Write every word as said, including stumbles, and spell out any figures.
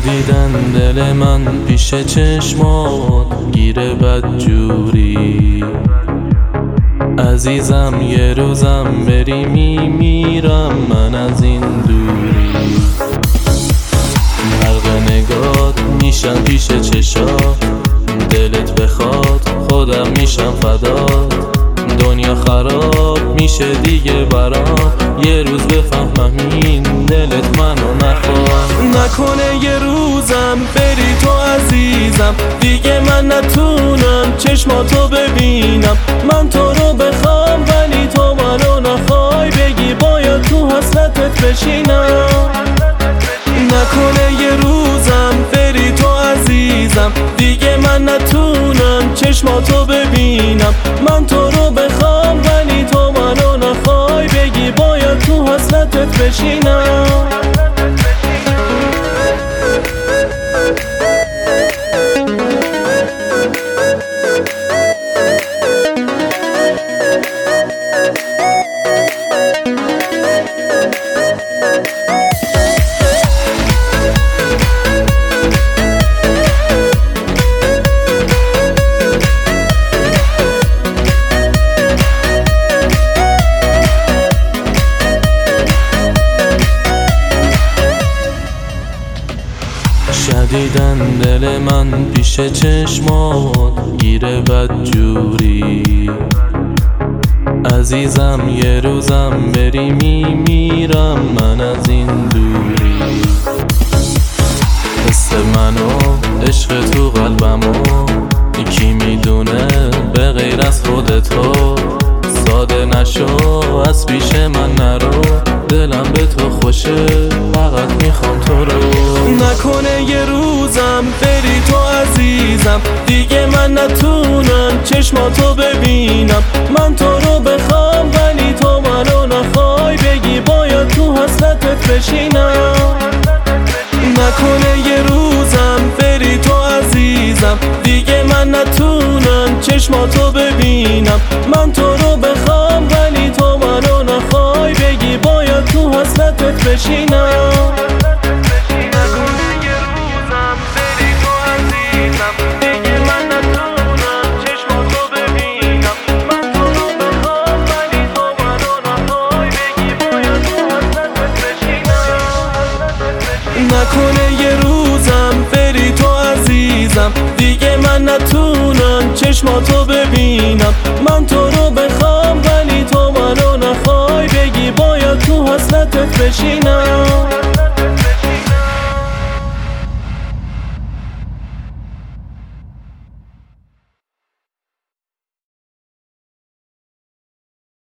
شدیدن دل من پیش چشمات گیره بدجوری. عزیزم یه روزم بری میمیرم من از این دوری. غرق نگات میشم پیش چشات، دلت بخواد خودم میشم فدات. دنیا خراب میشه دیگه برام، یه روز بفهمم این دلت منو نخواد. نکنه یه روزم بری تو عزیزم، دیگه من نتونم چشماتو ببینم. من تو رو بخوام ولی تو منو نخوای، بگی باید تو حسرتت بشینم. نکنه یه روزم بری تو عزیزم، دیگه من نتونم چشماتو ببینم. من تو رو بخوام ولی تو منو نخوای، بگی باید تو حسرتت بشینم. شدیدن دل من پیش چشمات گیره بدجوری. عزیزم یه روزم بری میمیرم من از این دوری. حس منو عشق تو قلبمو کی میدونه به غیر از خودتو. ساده نشو از پیش من نرو، دلم به تو خوشه فقط میخوام تو رو. نکنه یه روزم بری تو عزیزم، دیگه من نتونم چشماتو ببینم. من تو رو بخوام ولی تو منو نخوای، بگی باید تو حسرتت بشینم. نکنه یه روزم بری تو عزیزم، دیگه من نتونم چشماتو ببینم. من تو رو بخوام ولی تو منو نخوای، بگی باید تو حسرتت بشینم. نکنه یه روزم بری تو عزیزم، دیگه من نتونم چشماتو ببینم. من تو رو بخوام ولی تو منو نخوای، بگی باید تو حسرتت بشینم.